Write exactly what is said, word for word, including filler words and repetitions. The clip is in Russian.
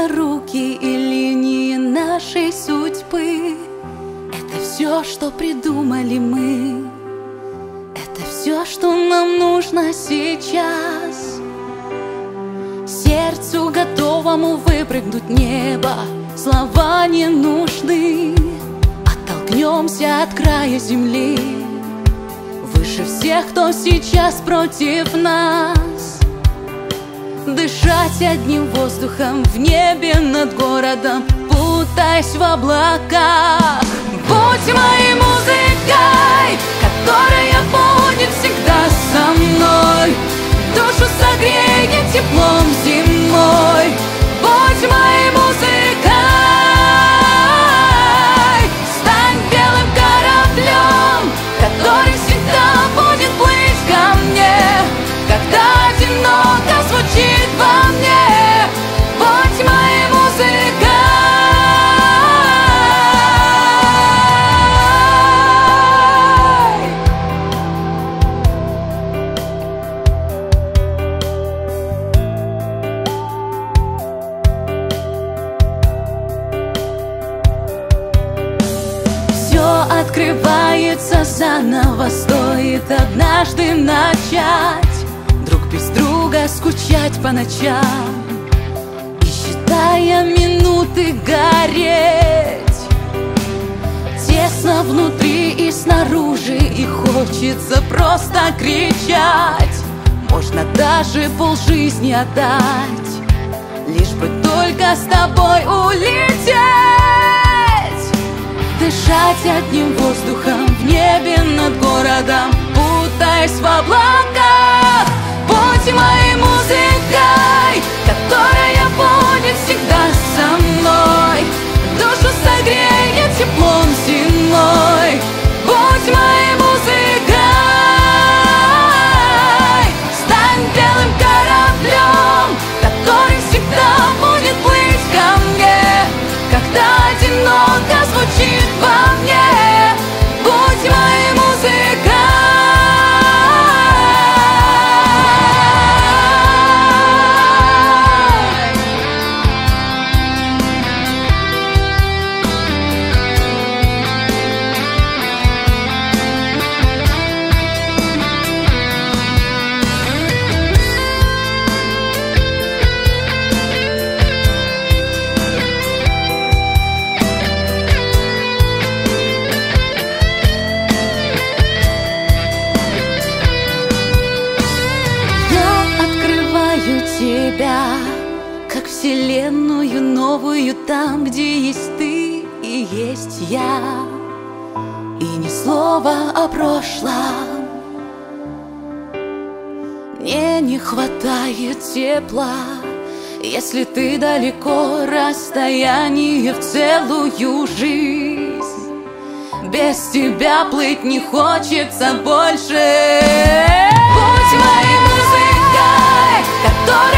Сложные руки и линии нашей судьбы — это все, что придумали мы. Это все, что нам нужно сейчас. Сердцу, готовому выпрыгнуть в небо, слова не нужны. Оттолкнемся от края земли, выше всех, кто сейчас против нас. Дышать одним воздухом в небе над городом, путаясь в облаках. Будь моей музыкой, которая будет всегда со мной, душу согреет теплом зимой. Будь моей музыкой, стань белым кораблем, который всегда будет плыть ко мне, когда одиноко звучит во мне. Будь моей музыкой. Открывается заново, стоит однажды начать друг без друга скучать по ночам и, считая минуты, гореть. Тесно внутри и снаружи, и хочется просто кричать. Можно даже полжизни отдать, лишь бы только с тобой улететь. Дышать одним воздухом в небе над городом, путаясь в облаках. Будь моей музыкой, которая будет всегда со мной, душу согреет теплом зимой. Будь моей музыкой, стань белым кораблем, который всегда будет плыть ко мне, когда одиноко звучит во мне. Будь моей музыкой. Тебя, как вселенную новую, там, где есть ты и есть я, и ни слова о прошлом. Мне не хватает тепла, если ты далеко, расстояние в целую жизнь. Без тебя плыть не хочется больше. Будь моей музыкой, которая